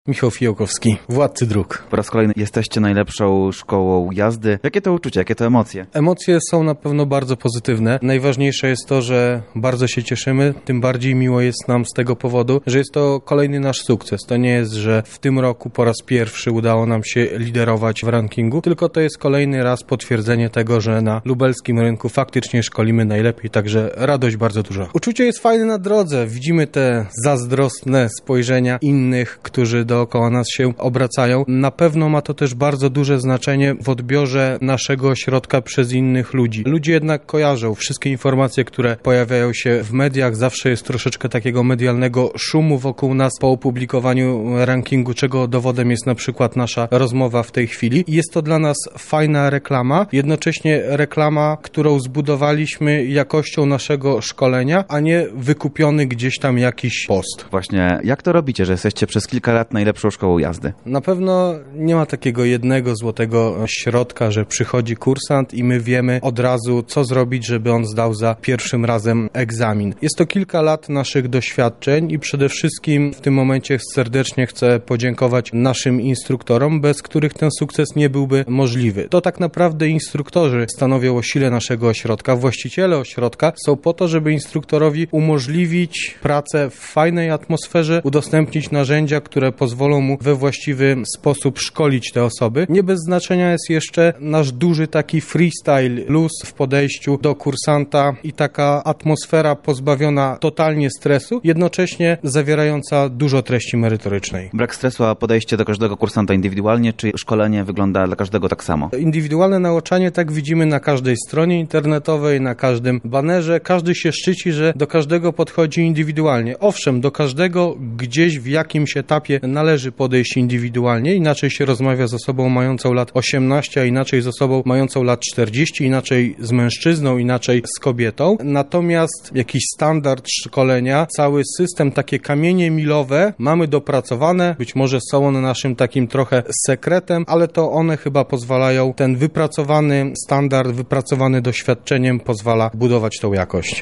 Michał Fijałkowski, Władcy Dróg. Po raz kolejny jesteście najlepszą szkołą jazdy. Jakie to uczucie, jakie to emocje? Emocje są na pewno bardzo pozytywne. Najważniejsze jest to, że bardzo się cieszymy, tym bardziej miło jest nam z tego powodu, że jest to kolejny nasz sukces. To nie jest, że w tym roku po raz pierwszy udało nam się liderować w rankingu, tylko to jest kolejny raz potwierdzenie tego, że na lubelskim rynku faktycznie szkolimy najlepiej, także radość bardzo duża. Uczucie jest fajne na drodze. Widzimy te zazdrosne spojrzenia innych, którzy dookoła nas się obracają. Na pewno ma to też bardzo duże znaczenie w odbiorze naszego ośrodka przez innych ludzi. Ludzie jednak kojarzą wszystkie informacje, które pojawiają się w mediach. Zawsze jest troszeczkę takiego medialnego szumu wokół nas po opublikowaniu rankingu, czego dowodem jest na przykład nasza rozmowa w tej chwili. Jest to dla nas fajna reklama, jednocześnie reklama, którą zbudowaliśmy jakością naszego szkolenia, a nie wykupiony gdzieś tam jakiś post. Właśnie, jak to robicie, że jesteście przez kilka lat najlepszą szkołą jazdy? Na pewno nie ma takiego jednego złotego środka, że przychodzi kursant i my wiemy od razu, co zrobić, żeby on zdał za pierwszym razem egzamin. Jest to kilka lat naszych doświadczeń i przede wszystkim w tym momencie serdecznie chcę podziękować naszym instruktorom, bez których ten sukces nie byłby możliwy. To tak naprawdę instruktorzy stanowią o sile naszego ośrodka. Właściciele ośrodka są po to, żeby instruktorowi umożliwić pracę w fajnej atmosferze, udostępnić narzędzia, które pozwolą mu we właściwy sposób szkolić te osoby. Nie bez znaczenia jest jeszcze nasz duży taki freestyle, luz w podejściu do kursanta i taka atmosfera pozbawiona totalnie stresu, jednocześnie zawierająca dużo treści merytorycznej. Brak stresu, a podejście do każdego kursanta indywidualnie, czy szkolenie wygląda dla każdego tak samo? Indywidualne nauczanie tak widzimy na każdej stronie internetowej, na każdym banerze. Każdy się szczyci, że do każdego podchodzi indywidualnie. Owszem, do każdego gdzieś w jakimś etapie należy podejść indywidualnie, inaczej się rozmawia z osobą mającą lat 18, a inaczej z osobą mającą lat 40, inaczej z mężczyzną, inaczej z kobietą. Natomiast jakiś standard szkolenia, cały system, takie kamienie milowe mamy dopracowane, być może są one naszym takim trochę sekretem, ale to one chyba pozwalają, ten wypracowany standard, wypracowany doświadczeniem pozwala budować tą jakość.